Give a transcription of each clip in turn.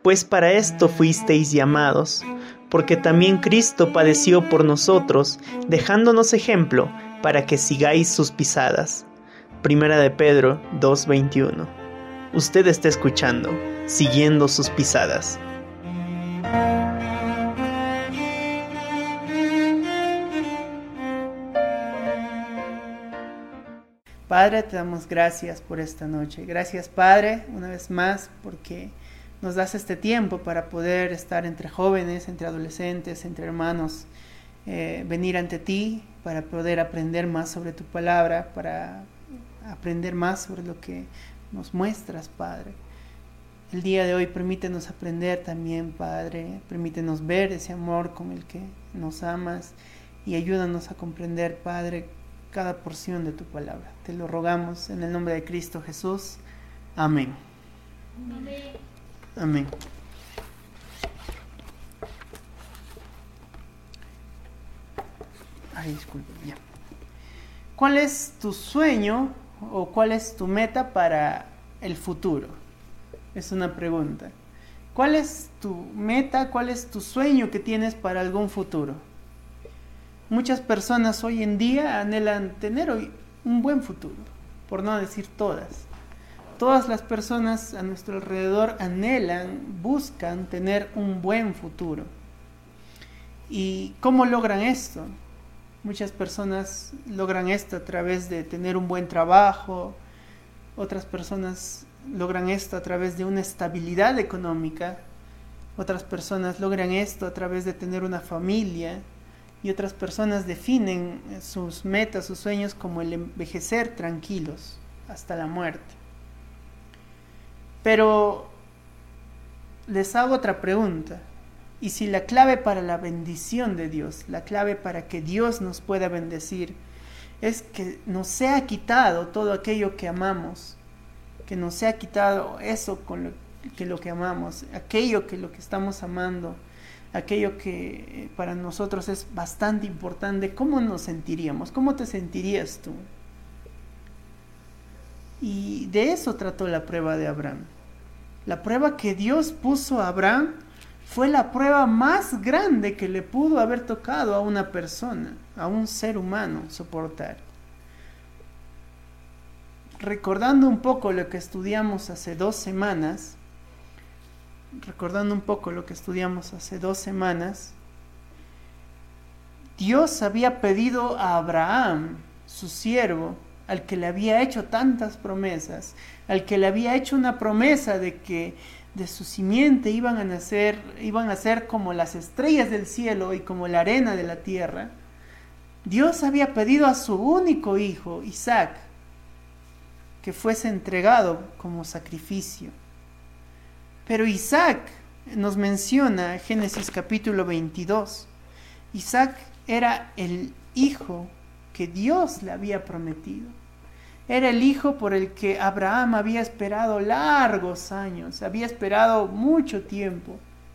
pues para esto fuisteis llamados, porque también Cristo padeció por nosotros, dejándonos ejemplo, para que sigáis sus pisadas. Primera de Pedro 2:21. Usted está escuchando, siguiendo sus pisadas. Padre, te damos gracias por esta noche. Gracias, Padre, una vez más, porque nos das este tiempo para poder estar entre jóvenes, entre adolescentes, entre hermanos, venir ante ti para poder aprender más sobre tu palabra, para aprender más sobre lo que nos muestras, Padre. El día de hoy permítenos aprender también, Padre, permítenos ver ese amor con el que nos amas y ayúdanos a comprender, Padre, cada porción de tu palabra. Te lo rogamos en el nombre de Cristo Jesús. Amén. Amén. Amén. Ay, disculpe, ya. ¿Cuál es tu sueño o cuál es tu meta para el futuro? Es una pregunta. ¿Cuál es tu meta? ¿Cuál es tu sueño que tienes para algún futuro? Muchas personas hoy en día anhelan tener hoy un buen futuro, por no decir todas. Todas las personas a nuestro alrededor anhelan, buscan tener un buen futuro. ¿Y cómo logran esto? Muchas personas logran esto a través de tener un buen trabajo, otras personas logran esto a través de una estabilidad económica, otras personas logran esto a través de tener una familia, y otras personas definen sus metas, sus sueños como el envejecer tranquilos hasta la muerte. Pero les hago otra pregunta. ¿Y si la clave para la bendición de Dios, la clave para que Dios nos pueda bendecir, es que nos sea quitado todo aquello que amamos, que nos sea quitado eso con lo que amamos, aquello que lo que estamos amando, aquello que para nosotros es bastante importante? ¿Cómo nos sentiríamos? ¿Cómo te sentirías tú? Y de eso trató la prueba de Abraham. La prueba que Dios puso a Abraham fue la prueba más grande que le pudo haber tocado a una persona, a un ser humano soportar. Recordando un poco lo que estudiamos hace 2 semanas, Dios había pedido a Abraham, su siervo, al que le había hecho tantas promesas, al que le había hecho una promesa de que de su simiente iban a ser como las estrellas del cielo y como la arena de la tierra. Dios había pedido a su único hijo, Isaac, que fuese entregado como sacrificio. Pero Isaac nos menciona Génesis capítulo 22. Isaac era el hijo que Dios le había prometido. Era el hijo por el que Abraham había esperado largos años, había esperado mucho tiempo.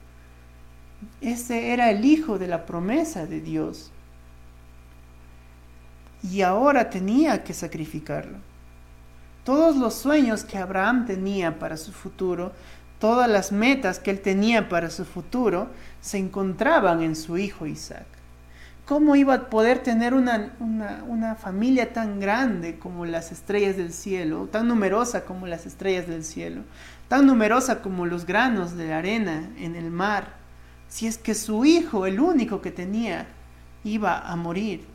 Ese era el hijo de la promesa de Dios. Y ahora tenía que sacrificarlo. Todos los sueños que Abraham tenía para su futuro, todas las metas que él tenía para su futuro, se encontraban en su hijo Isaac. ¿Cómo iba a poder tener una familia tan grande como las estrellas del cielo, tan numerosa como las estrellas del cielo, tan numerosa como los granos de la arena en el mar, si es que su hijo, el único que tenía, iba a morir?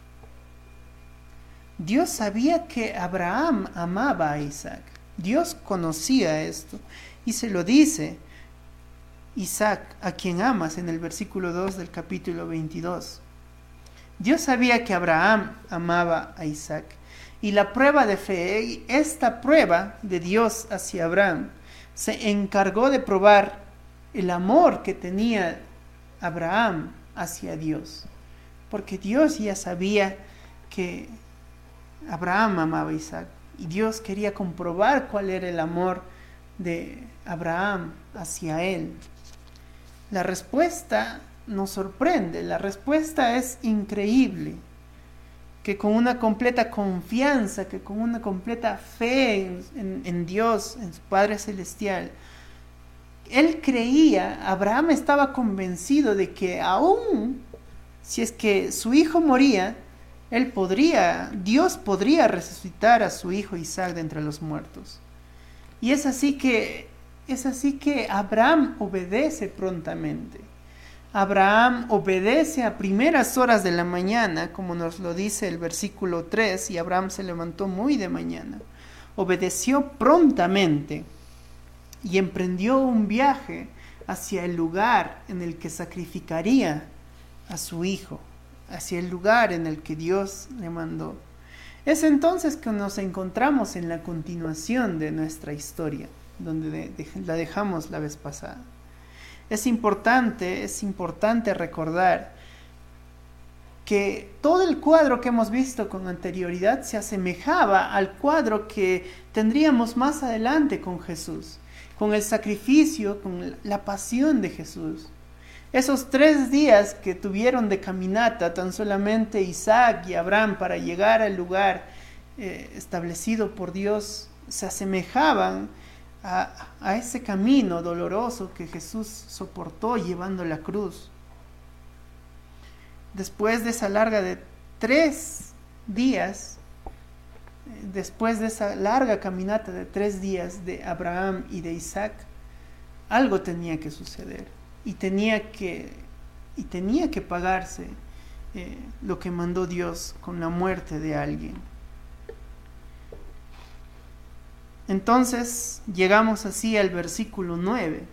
Dios sabía que Abraham amaba a Isaac. Dios conocía esto y se lo dice: Isaac, a quien amas, en el versículo 2 del capítulo 22. Dios sabía que Abraham amaba a Isaac. Y la prueba de fe, esta prueba de Dios hacia Abraham, se encargó de probar el amor que tenía Abraham hacia Dios. Porque Dios ya sabía que Abraham amaba a Isaac. Y Dios quería comprobar cuál era el amor de Abraham hacia él. La respuesta nos sorprende, la respuesta es increíble, que con una completa confianza, que con una completa fe en Dios, en su Padre Celestial, Él creía, Abraham estaba convencido de que aún si es que su hijo moría, Dios podría resucitar a su hijo Isaac de entre los muertos. Y es así que Abraham obedece prontamente. Abraham obedece a primeras horas de la mañana, como nos lo dice el versículo 3, y Abraham se levantó muy de mañana. Obedeció prontamente y emprendió un viaje hacia el lugar en el que sacrificaría a su hijo, hacia el lugar en el que Dios le mandó. Es entonces que nos encontramos en la continuación de nuestra historia, donde la dejamos la vez pasada. Es importante recordar que todo el cuadro que hemos visto con anterioridad se asemejaba al cuadro que tendríamos más adelante con Jesús, con el sacrificio, con la pasión de Jesús. Esos 3 días que tuvieron de caminata tan solamente Isaac y Abraham para llegar al lugar establecido por Dios se asemejaban a ese camino doloroso que Jesús soportó llevando la cruz. Después de esa larga de 3 días, después de esa larga caminata de 3 días de Abraham y de Isaac, algo tenía que suceder y tenía que pagarse lo que mandó Dios con la muerte de alguien. Entonces llegamos así al versículo 9,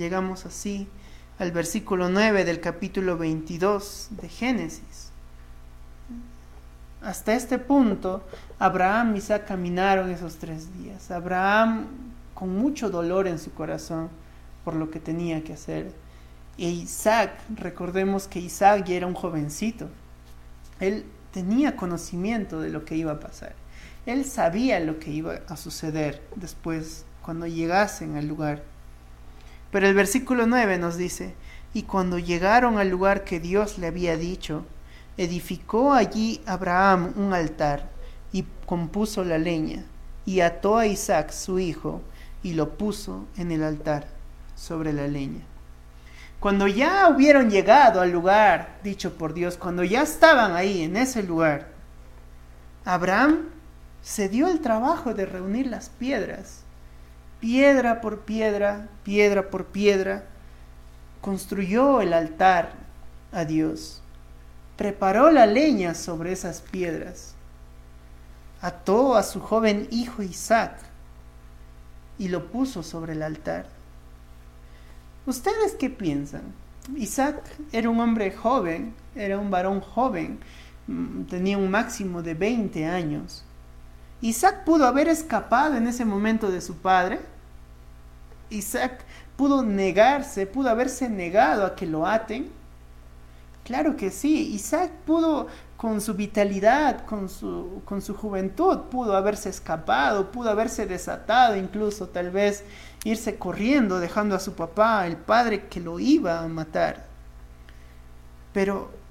del capítulo 22 de Génesis. Hasta este punto, Abraham y Isaac caminaron esos 3 días. Abraham con mucho dolor en su corazón por lo que tenía que hacer. E Isaac, recordemos que Isaac ya era un jovencito. Él tenía conocimiento de lo que iba a pasar. Él sabía lo que iba a suceder después, cuando llegasen al lugar. Pero el versículo 9 nos dice: y cuando llegaron al lugar que Dios le había dicho, edificó allí Abraham un altar y compuso la leña, y ató a Isaac su hijo y lo puso en el altar sobre la leña. Cuando ya hubieron llegado al lugar dicho por Dios, cuando ya estaban ahí en ese lugar, Abraham se dio el trabajo de reunir las piedras, piedra por piedra, construyó el altar a Dios, preparó la leña sobre esas piedras, ató a su joven hijo Isaac y lo puso sobre el altar. ¿Ustedes qué piensan? Isaac era un hombre joven, era un varón joven, tenía un máximo de 20 años. ¿Isaac pudo haber escapado en ese momento de su padre? ¿Isaac pudo haberse negado a que lo aten? Claro que sí. Isaac pudo, con su vitalidad, con su juventud, pudo haberse escapado, pudo haberse desatado, incluso tal vez irse corriendo dejando a su papá, el padre que lo iba a matar. Pero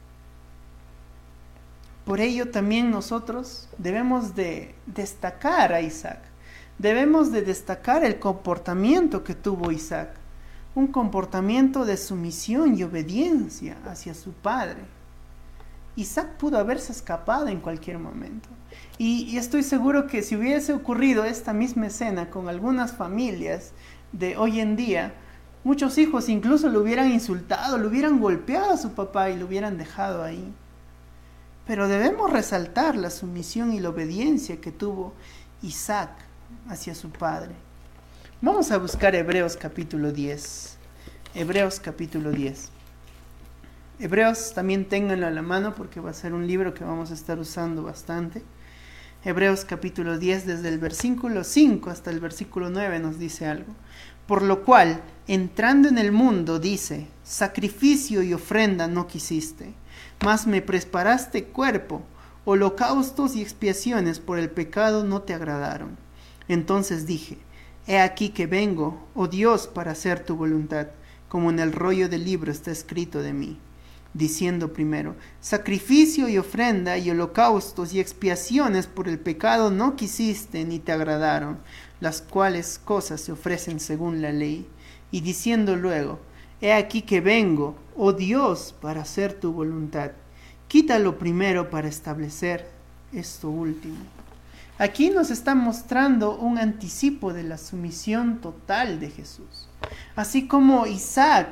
por ello también nosotros debemos de destacar a Isaac. Debemos de destacar el comportamiento que tuvo Isaac. Un comportamiento de sumisión y obediencia hacia su padre. Isaac pudo haberse escapado en cualquier momento. Y estoy seguro que si hubiese ocurrido esta misma escena con algunas familias de hoy en día, muchos hijos incluso lo hubieran insultado, lo hubieran golpeado a su papá y lo hubieran dejado ahí. Pero debemos resaltar la sumisión y la obediencia que tuvo Isaac hacia su padre. Vamos a buscar Hebreos capítulo 10. Hebreos capítulo 10. Hebreos también ténganlo a la mano porque va a ser un libro que vamos a estar usando bastante. Hebreos capítulo 10, desde el versículo 5 hasta el versículo 9 nos dice algo. Por lo cual, entrando en el mundo, dice: sacrificio y ofrenda no quisiste, mas me preparaste cuerpo, holocaustos y expiaciones por el pecado no te agradaron. Entonces dije: he aquí que vengo, oh Dios, para hacer tu voluntad, como en el rollo del libro está escrito de mí. Diciendo primero: sacrificio y ofrenda y holocaustos y expiaciones por el pecado no quisiste ni te agradaron, las cuales cosas se ofrecen según la ley. y diciendo luego: he aquí que vengo, oh Dios, para hacer tu voluntad. Quita lo primero para establecer esto último. Aquí nos está mostrando un anticipo de la sumisión total de Jesús. Así como Isaac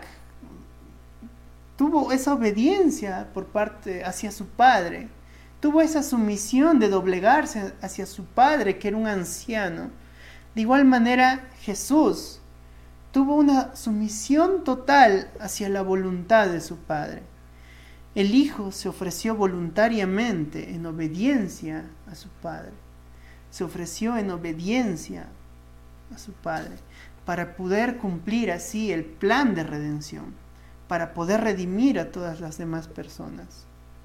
tuvo esa obediencia por parte hacia su padre, tuvo esa sumisión de doblegarse hacia su padre, que era un anciano. De igual manera, Jesús tuvo una sumisión total hacia la voluntad de su padre. El Hijo se ofreció voluntariamente en obediencia a su padre. Se ofreció en obediencia a su padre para poder cumplir así el plan de redención, para poder redimir a todas las demás personas.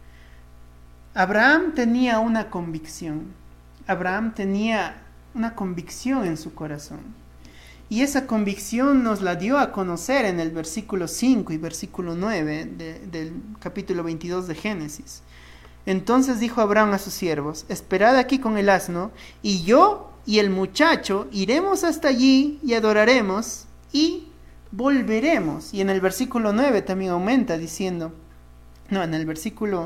Abraham tenía una convicción. Abraham tenía una convicción en su corazón. Y esa convicción nos la dio a conocer en el versículo 5 y versículo 9 del capítulo 22 de Génesis. Entonces dijo Abraham a sus siervos: esperad aquí con el asno, y yo y el muchacho iremos hasta allí y adoraremos y volveremos. Y en el versículo 9 también aumenta diciendo, en el versículo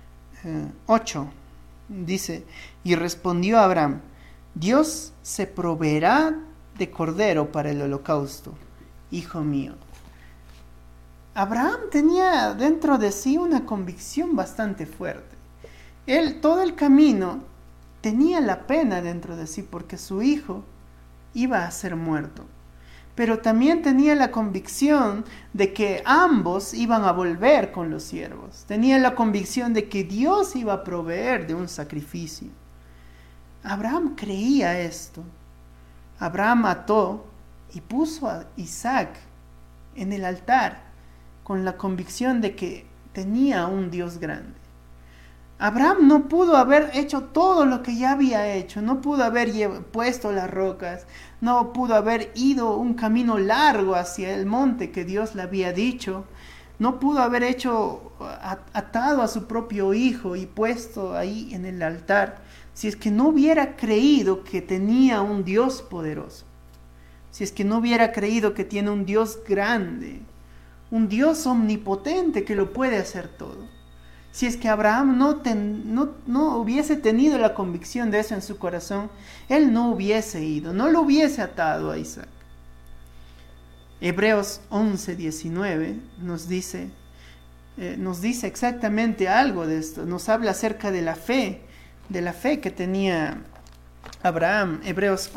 8 dice: y respondió Abraham: Dios se proveerá de cordero para el holocausto, hijo mío. Abraham tenía dentro de sí una convicción bastante fuerte. Él todo el camino tenía la pena dentro de sí porque su hijo iba a ser muerto. Pero también tenía la convicción de que ambos iban a volver con los siervos. Tenía la convicción de que Dios iba a proveer de un sacrificio. Abraham creía esto. Abraham ató y puso a Isaac en el altar con la convicción de que tenía un Dios grande. Abraham no pudo haber hecho todo lo que ya había hecho, no pudo haber puesto las rocas, no pudo haber ido un camino largo hacia el monte que Dios le había dicho, no pudo haber atado a su propio hijo y puesto ahí en el altar, si es que no hubiera creído que tenía un Dios poderoso, si es que no hubiera creído que tiene un Dios grande, un Dios omnipotente que lo puede hacer todo. Si es que Abraham no hubiese tenido la convicción de eso en su corazón, él no hubiese ido, no lo hubiese atado a Isaac. Hebreos 11:19 nos dice exactamente algo de esto, nos habla acerca de la fe que tenía Abraham. Hebreos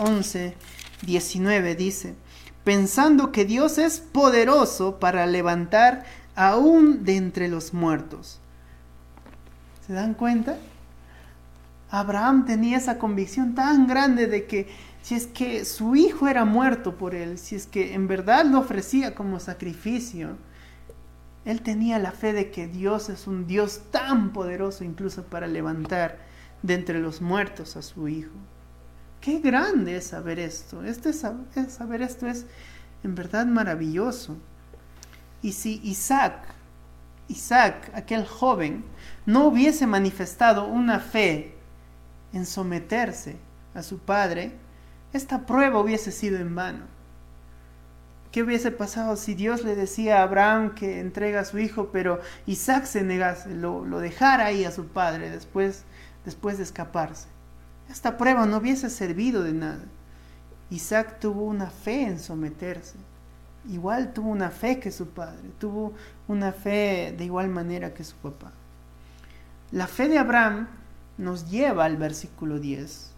11:19 dice: pensando que Dios es poderoso para levantar aún de entre los muertos. ¿Se dan cuenta? Abraham tenía esa convicción tan grande de que si es que su hijo era muerto por él, si es que en verdad lo ofrecía como sacrificio, él tenía la fe de que Dios es un Dios tan poderoso incluso para levantar de entre los muertos a su hijo. Qué grande es saber esto. Saber esto es en verdad maravilloso. Y si Isaac, aquel joven, no hubiese manifestado una fe en someterse a su padre, esta prueba hubiese sido en vano. ¿Qué hubiese pasado si Dios le decía a Abraham que entrega a su hijo, pero Isaac se negase, lo dejara ahí a su padre después de escaparse? Esta prueba no hubiese servido de nada. Isaac tuvo una fe en someterse. Igual tuvo una fe que su padre, tuvo una fe de igual manera que su papá. La fe de Abraham nos lleva al versículo 10,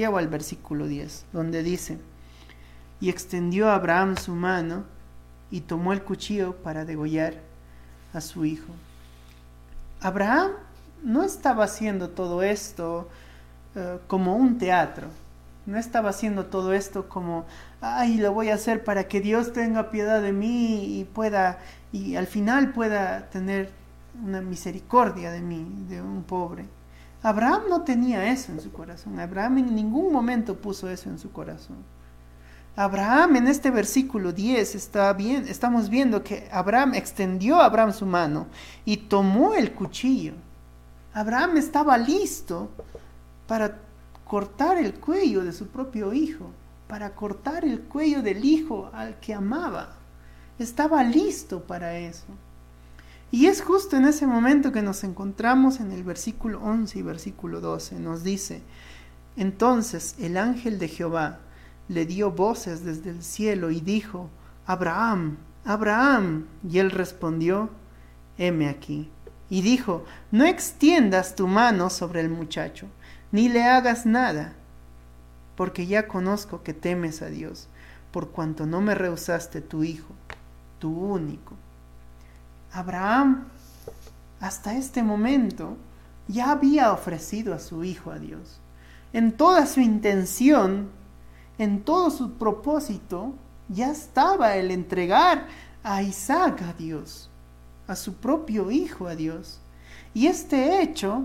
donde dice: y extendió Abraham su mano y tomó el cuchillo para degollar a su hijo. Abraham no estaba haciendo todo esto como un teatro. No estaba haciendo todo esto como, lo voy a hacer para que Dios tenga piedad de mí y al final pueda tener una misericordia de mí, de un pobre. Abraham no tenía eso en su corazón. Abraham en ningún momento puso eso en su corazón. Abraham, en este versículo 10 estamos viendo que Abraham extendió a Abraham su mano y tomó el cuchillo. Abraham estaba listo para cortar el cuello de su propio hijo, para cortar el cuello del hijo al que amaba. estaba listo para eso. Y es justo en ese momento que nos encontramos en el versículo 11 y versículo 12. Nos dice: entonces el ángel de Jehová le dio voces desde el cielo y dijo: Abraham, Abraham. Y él respondió: heme aquí. Y dijo: no extiendas tu mano sobre el muchacho, ni le hagas nada, porque ya conozco que temes a Dios, por cuanto no me rehusaste tu hijo, tu único. Abraham, hasta este momento, ya había ofrecido a su hijo a Dios. En toda su intención, en todo su propósito, ya estaba el entregar a Isaac a Dios, a su propio hijo a Dios. Y de este hecho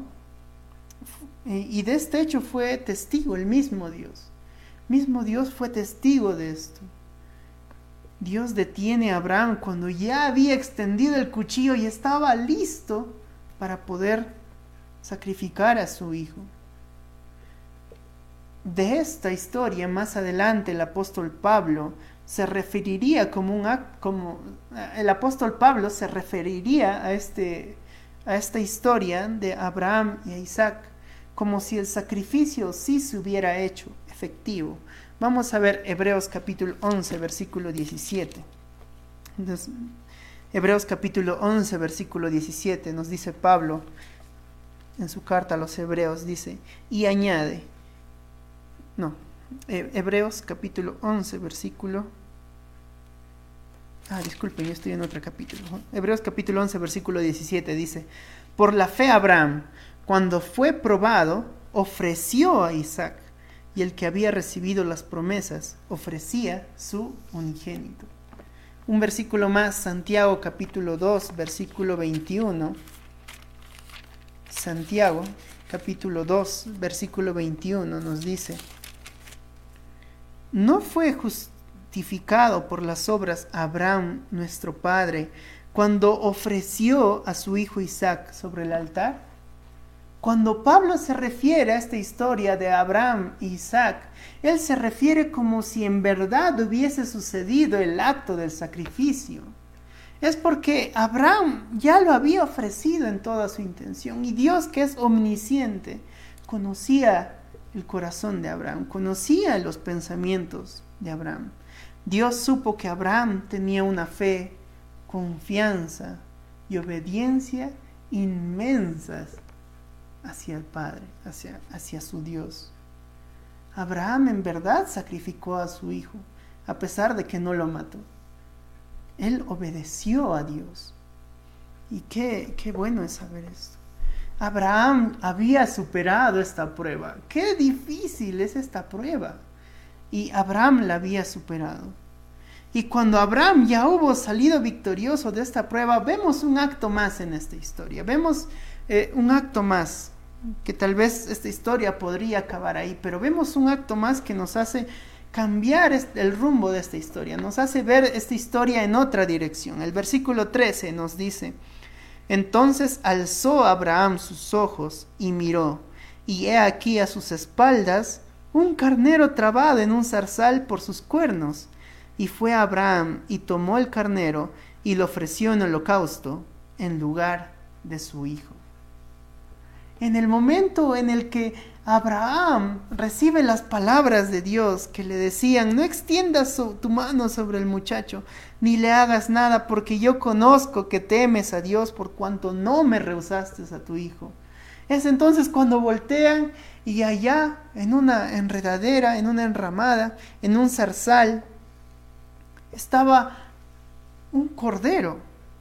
fue testigo el mismo Dios. Mismo Dios fue testigo de esto. Dios detiene a Abraham cuando ya había extendido el cuchillo y estaba listo para poder sacrificar a su hijo. De esta historia, más adelante, el apóstol Pablo se referiría el apóstol Pablo se referiría a esta historia de Abraham y a Isaac como si el sacrificio sí se hubiera hecho efectivo. Vamos a ver Hebreos capítulo 11, versículo 17. Entonces, Hebreos capítulo 11, versículo 17, nos dice Pablo en su carta a los Hebreos, dice, y añade, Hebreos capítulo 11, versículo, disculpen, yo estoy en otro capítulo. Hebreos capítulo 11, versículo 17 dice, por la fe Abraham, cuando fue probado, ofreció a Isaac, y el que había recibido las promesas ofrecía su unigénito. Un versículo más, Santiago capítulo 2, versículo 21. Santiago capítulo 2, versículo 21 nos dice, ¿no fue justificado por las obras Abraham, nuestro padre, cuando ofreció a su hijo Isaac sobre el altar? Cuando Pablo se refiere a esta historia de Abraham e Isaac, él se refiere como si en verdad hubiese sucedido el acto del sacrificio. Es porque Abraham ya lo había ofrecido en toda su intención, y Dios, que es omnisciente, conocía el corazón de Abraham, conocía los pensamientos de Abraham. Dios supo que Abraham tenía una fe, confianza y obediencia inmensas hacia el Padre, hacia su Dios. Abraham en verdad sacrificó a su hijo, a pesar de que no lo mató. Él obedeció a Dios. Y qué bueno es saber esto. Abraham había superado esta prueba. Qué difícil es esta prueba. Y Abraham la había superado. Y cuando Abraham ya hubo salido victorioso de esta prueba, vemos un acto más en esta historia. Vemos un acto más, que tal vez esta historia podría acabar ahí, pero vemos un acto más que nos hace cambiar el rumbo de esta historia, nos hace ver esta historia en otra dirección. El versículo 13 nos dice, entonces alzó Abraham sus ojos y miró, y he aquí a sus espaldas un carnero trabado en un zarzal por sus cuernos. Y fue Abraham y tomó el carnero y lo ofreció en holocausto en lugar de su hijo. En el momento en el que Abraham recibe las palabras de Dios que le decían, no extiendas tu mano sobre el muchacho, ni le hagas nada, porque yo conozco que temes a Dios por cuanto no me rehusaste a tu hijo. Es entonces cuando voltean y allá en una enredadera, en una enramada, en un zarzal, estaba un cordero.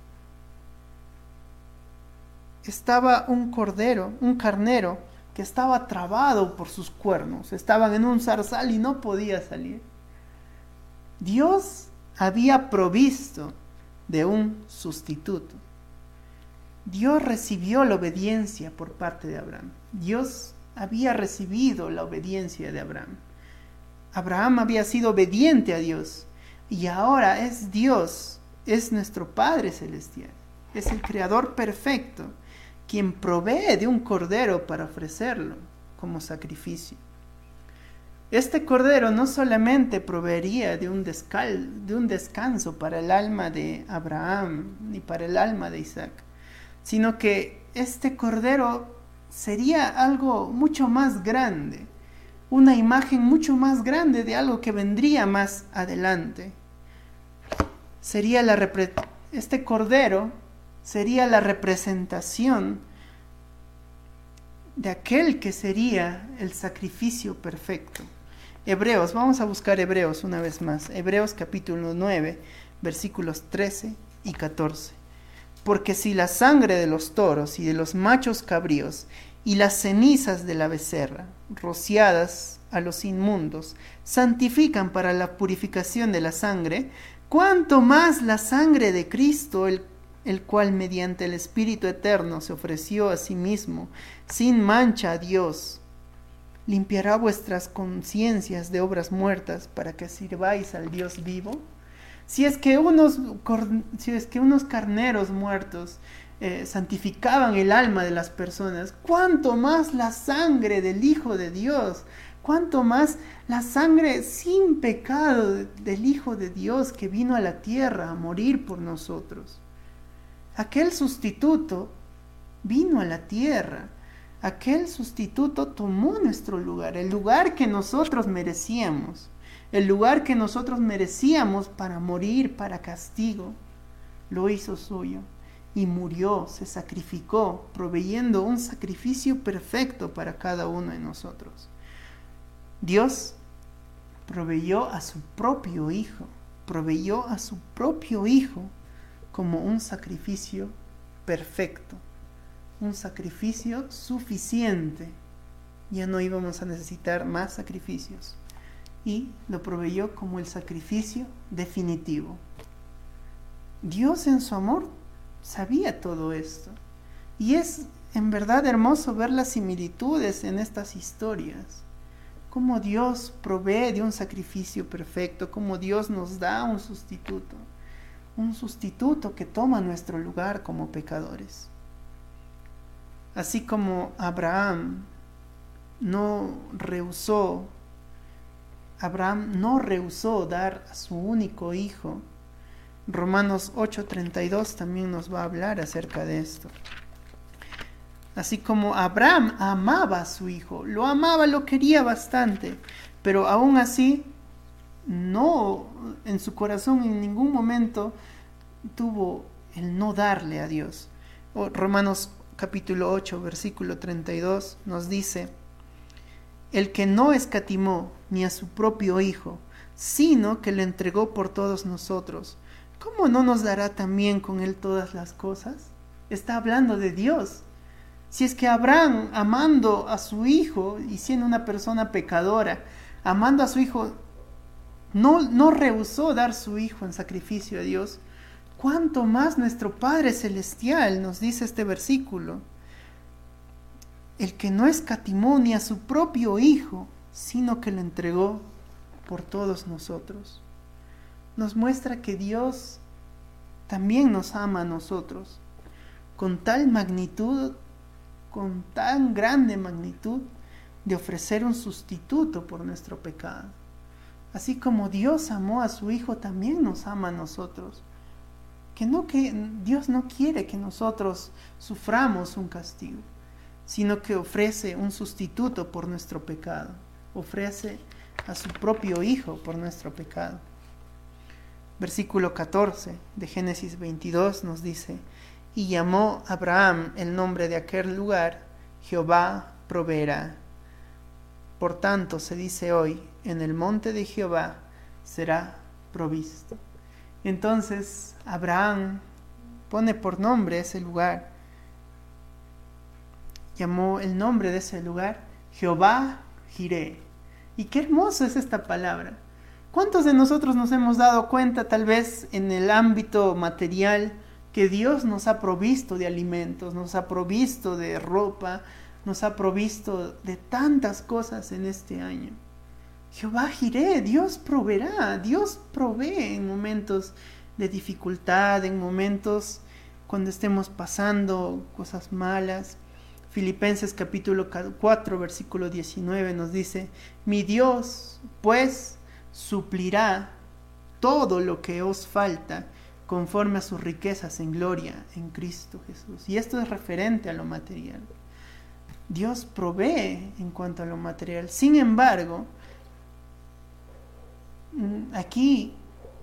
Estaba un carnero que estaba trabado por sus cuernos. Estaban en un zarzal y no podía salir. Dios había provisto de un sustituto. Dios recibió la obediencia por parte de Abraham. Dios había recibido la obediencia de Abraham. Abraham había sido obediente a Dios. Y ahora es Dios, es nuestro Padre Celestial. Es el Creador perfecto, quien provee de un cordero para ofrecerlo como sacrificio. Este cordero no solamente proveería de un descanso para el alma de Abraham ni para el alma de Isaac, sino que este cordero sería algo mucho más grande, una imagen mucho más grande de algo que vendría más adelante. Este cordero sería la representación de aquel que sería el sacrificio perfecto. Hebreos, vamos a buscar Hebreos una vez más. Hebreos capítulo 9, versículos 13 y 14. Porque si la sangre de los toros y de los machos cabríos y las cenizas de la becerra, rociadas a los inmundos, santifican para la purificación de la sangre, cuánto más la sangre de Cristo, el cual mediante el Espíritu Eterno se ofreció a sí mismo, sin mancha a Dios, limpiará vuestras conciencias de obras muertas para que sirváis al Dios vivo. Si es que unos carneros muertos santificaban el alma de las personas, cuánto más la sangre del Hijo de Dios, cuánto más la sangre sin pecado del Hijo de Dios que vino a la tierra a morir por nosotros. Aquel sustituto vino a la tierra. Aquel sustituto tomó nuestro lugar, el lugar que nosotros merecíamos, el lugar que nosotros merecíamos para morir, para castigo, lo hizo suyo y murió, se sacrificó, proveyendo un sacrificio perfecto para cada uno de nosotros. Dios proveyó a su propio Hijo como un sacrificio perfecto. Un sacrificio suficiente. Ya no íbamos a necesitar más sacrificios. Y lo proveyó como el sacrificio definitivo. Dios en su amor sabía todo esto. Y es en verdad hermoso ver las similitudes en estas historias. Cómo Dios provee de un sacrificio perfecto, cómo Dios nos da un sustituto que toma nuestro lugar como pecadores. Así como Abraham no rehusó dar a su único hijo. Romanos 8:32 también nos va a hablar acerca de esto. Así como Abraham amaba a su hijo, lo amaba, lo quería bastante, pero aún así no, en su corazón en ningún momento tuvo el no darle a Dios. Romanos capítulo 8, versículo 32 nos dice: el que no escatimó ni a su propio Hijo, sino que le entregó por todos nosotros, ¿cómo no nos dará también con él todas las cosas? Está hablando de Dios. Si es que Abraham, amando a su hijo y siendo una persona pecadora, amando a su hijo, no rehusó dar su hijo en sacrificio a Dios, ¿cuánto más nuestro Padre Celestial, nos dice este versículo? El que no escatimó ni a su propio Hijo, sino que lo entregó por todos nosotros. Nos muestra que Dios también nos ama a nosotros, con tal magnitud, con tan grande magnitud, de ofrecer un sustituto por nuestro pecado. Así como Dios amó a su Hijo, también nos ama a nosotros. Que Dios no quiere que nosotros suframos un castigo, sino que ofrece un sustituto por nuestro pecado. Ofrece a su propio Hijo por nuestro pecado. Versículo 14 de Génesis 22 nos dice: y llamó Abraham el nombre de aquel lugar, Jehová proveerá. Por tanto se dice hoy, en el monte de Jehová será provisto. Entonces Abraham pone por nombre ese lugar. Llamó el nombre de ese lugar Jehová Jireh. Y qué hermoso es esta palabra. ¿Cuántos de nosotros nos hemos dado cuenta, tal vez en el ámbito material, que Dios nos ha provisto de alimentos, nos ha provisto de ropa, nos ha provisto de tantas cosas en este año? Jehová Jireh, Dios proveerá, Dios provee en momentos de dificultad, en momentos cuando estemos pasando cosas malas. Filipenses capítulo 4, versículo 19 nos dice: mi Dios, pues, suplirá todo lo que os falta conforme a sus riquezas en gloria en Cristo Jesús. Y esto es referente a lo material. Dios provee en cuanto a lo material. Sin embargo, aquí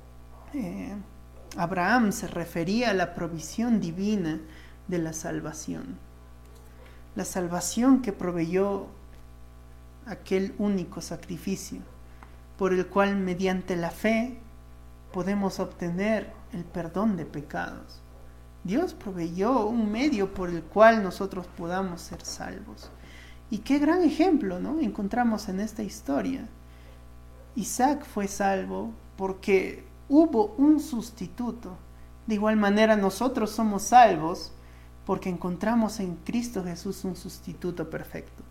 Abraham se refería a la provisión divina de la salvación. La salvación que proveyó aquel único sacrificio, por el cual mediante la fe podemos obtener el perdón de pecados. Dios proveyó un medio por el cual nosotros podamos ser salvos. Y qué gran ejemplo, ¿no?, encontramos en esta historia. Isaac fue salvo porque hubo un sustituto. De igual manera nosotros somos salvos porque encontramos en Cristo Jesús un sustituto perfecto.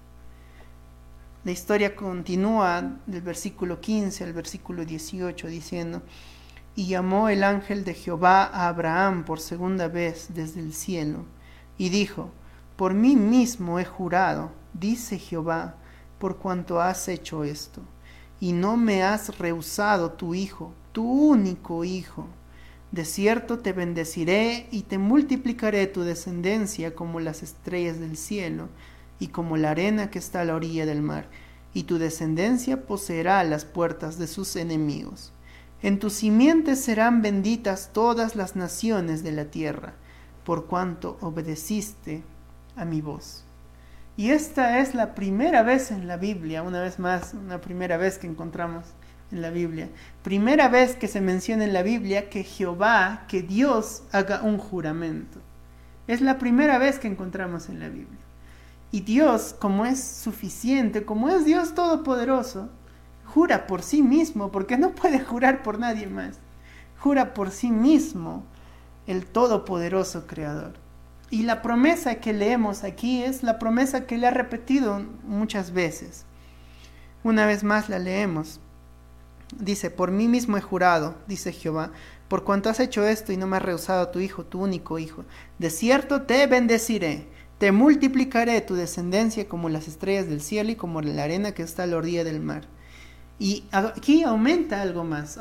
La historia continúa del versículo 15 al versículo 18 diciendo: y llamó el ángel de Jehová a Abraham por segunda vez desde el cielo, y dijo: por mí mismo he jurado, dice Jehová, por cuanto has hecho esto, y no me has rehusado tu hijo, tu único hijo. De cierto te bendeciré y te multiplicaré tu descendencia como las estrellas del cielo y como la arena que está a la orilla del mar, y tu descendencia poseerá las puertas de sus enemigos. En tu simiente serán benditas todas las naciones de la tierra, por cuanto obedeciste a mi voz. Y esta es la primera vez en la Biblia, una vez más, una primera vez que encontramos en la Biblia, primera vez que se menciona en la Biblia que Jehová, que Dios haga un juramento. Es la primera vez que encontramos en la Biblia. Y Dios, como es suficiente, como es Dios todopoderoso, jura por sí mismo, porque no puede jurar por nadie más. Jura por sí mismo el todopoderoso Creador. Y la promesa que leemos aquí es la promesa que le ha repetido muchas veces. Una vez más la leemos. Dice: por mí mismo he jurado, dice Jehová, por cuanto has hecho esto y no me has rehusado a tu hijo, tu único hijo. De cierto te bendeciré, te multiplicaré tu descendencia como las estrellas del cielo y como la arena que está a la orilla del mar. Y aquí aumenta algo más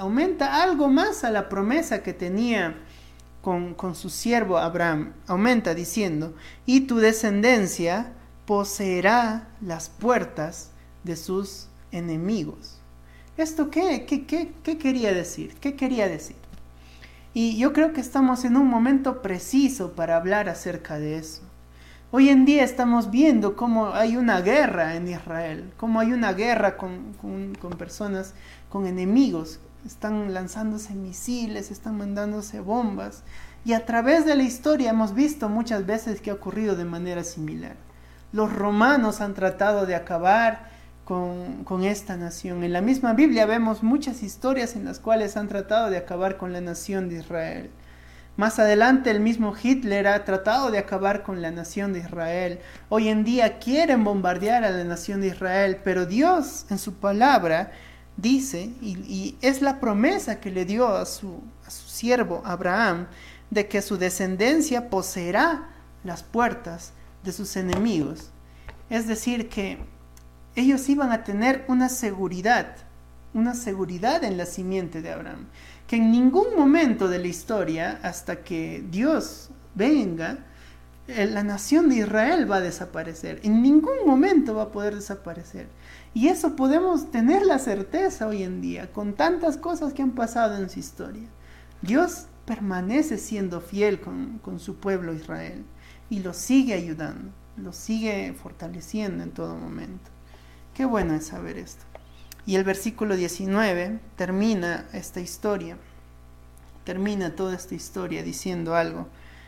a la promesa que tenía con su siervo Abraham. Aumenta diciendo: y tu descendencia poseerá las puertas de sus enemigos. ¿Esto qué quería decir? ¿Qué quería decir? Y yo creo que estamos en un momento preciso para hablar acerca de eso. Hoy en día estamos viendo cómo hay una guerra en Israel, cómo hay una guerra con personas, con enemigos. Están lanzándose misiles, están mandándose bombas. Y a través de la historia hemos visto muchas veces que ha ocurrido de manera similar. Los romanos han tratado de acabar con esta nación. En la misma Biblia vemos muchas historias en las cuales han tratado de acabar con la nación de Israel. Más adelante el mismo Hitler ha tratado de acabar con la nación de Israel. Hoy en día quieren bombardear a la nación de Israel, pero Dios en su palabra dice, y es la promesa que le dio a su siervo Abraham, de que su descendencia poseerá las puertas de sus enemigos. Es decir, que ellos iban a tener una seguridad en la simiente de Abraham, que en ningún momento de la historia, hasta que Dios venga, la nación de Israel va a desaparecer. En ningún momento va a poder desaparecer. Y eso podemos tener la certeza hoy en día, con tantas cosas que han pasado en su historia. Dios permanece siendo fiel con su pueblo Israel, y lo sigue ayudando, lo sigue fortaleciendo en todo momento. Qué bueno es saber esto. Y el versículo 19 termina esta historia. Termina toda esta historia diciendo algo.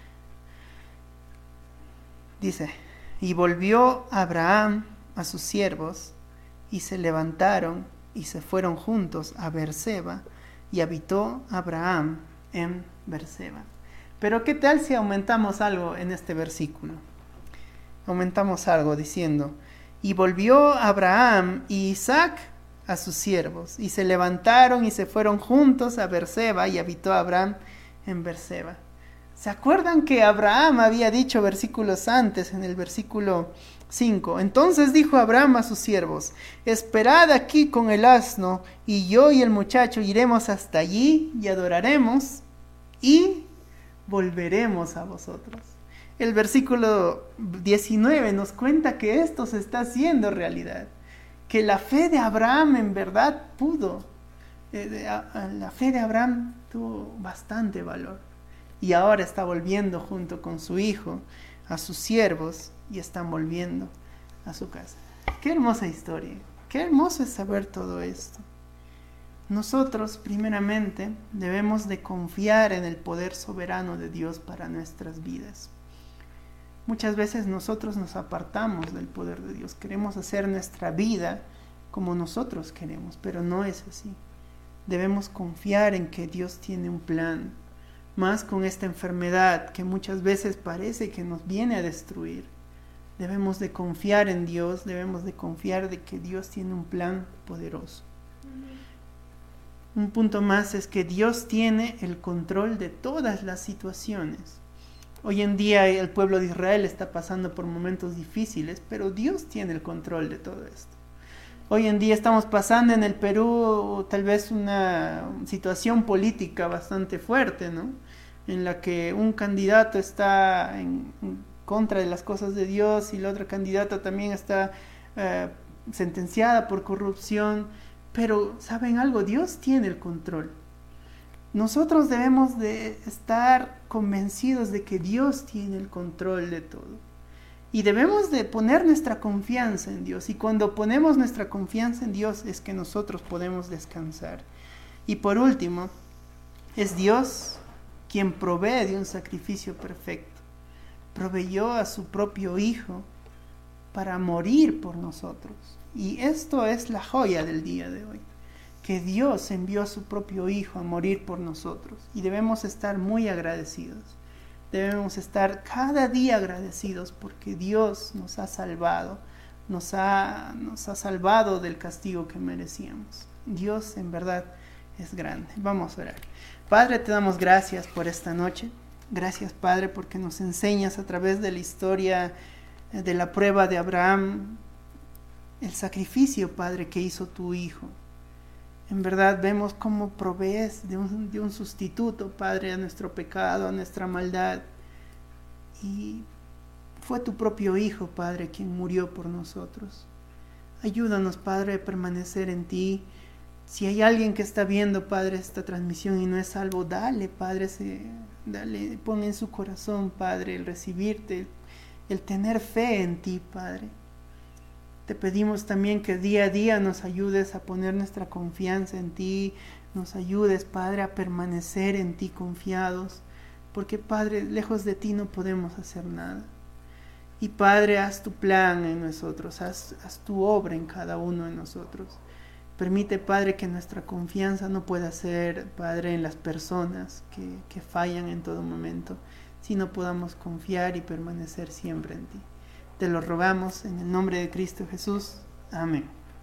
Dice: y volvió Abraham a sus siervos, y se levantaron y se fueron juntos a Beerseba, y habitó Abraham en Beerseba. Pero ¿qué tal si aumentamos algo en este versículo? Aumentamos algo diciendo: y volvió Abraham y Isaac a sus siervos, y se levantaron y se fueron juntos a Beerseba, y habitó Abraham en Beerseba. ¿Se acuerdan que Abraham había dicho versículos antes, en el versículo 5? Entonces dijo Abraham a sus siervos: esperad aquí con el asno, y yo y el muchacho iremos hasta allí y adoraremos, y volveremos a vosotros. El versículo 19 nos cuenta que esto se está haciendo realidad, que la fe de Abraham en verdad pudo. La fe de Abraham tuvo bastante valor, y ahora está volviendo junto con su hijo a sus siervos, y están volviendo a su casa. Qué hermosa historia, qué hermoso es saber todo esto. Nosotros primeramente debemos de confiar en el poder soberano de Dios para nuestras vidas. Muchas veces nosotros nos apartamos del poder de Dios, queremos hacer nuestra vida como nosotros queremos, pero no es así. Debemos confiar en que Dios tiene un plan, más con esta enfermedad que muchas veces parece que nos viene a destruir. Debemos de confiar en Dios, debemos de confiar de que Dios tiene un plan poderoso. Un punto más es que Dios tiene el control de todas las situaciones. Hoy en día el pueblo de Israel está pasando por momentos difíciles, pero Dios tiene el control de todo esto. Hoy en día estamos pasando en el Perú tal vez una situación política bastante fuerte, ¿no? En la que un candidato está en contra de las cosas de Dios y la otra candidata también está sentenciada por corrupción. Pero, ¿saben algo? Dios tiene el control. Nosotros debemos de estar convencidos de que Dios tiene el control de todo. Y debemos de poner nuestra confianza en Dios. Y cuando ponemos nuestra confianza en Dios es que nosotros podemos descansar. Y por último, es Dios quien provee de un sacrificio perfecto. Proveyó a su propio Hijo para morir por nosotros. Y esto es la joya del día de hoy, que Dios envió a su propio Hijo a morir por nosotros, y debemos estar muy agradecidos. Debemos estar cada día agradecidos porque Dios nos ha salvado, nos ha salvado del castigo que merecíamos. Dios en verdad es grande. Vamos a orar. Padre, te damos gracias por esta noche. Gracias, Padre, porque nos enseñas a través de la historia de la prueba de Abraham, el sacrificio, Padre, que hizo tu Hijo. En verdad vemos cómo provees de un sustituto, Padre, a nuestro pecado, a nuestra maldad. Y fue tu propio Hijo, Padre, quien murió por nosotros. Ayúdanos, Padre, a permanecer en ti. Si hay alguien que está viendo, Padre, esta transmisión y no es salvo, dale, Padre, pon en su corazón, Padre, el recibirte, el tener fe en ti, Padre. Te pedimos también que día a día nos ayudes a poner nuestra confianza en ti, nos ayudes, Padre, a permanecer en ti confiados, porque, Padre, lejos de ti no podemos hacer nada. Y, Padre, haz tu plan en nosotros, haz tu obra en cada uno de nosotros. Permite, Padre, que nuestra confianza no pueda ser, Padre, en las personas que fallan en todo momento, sino podamos confiar y permanecer siempre en ti. Te lo rogamos en el nombre de Cristo Jesús. Amén.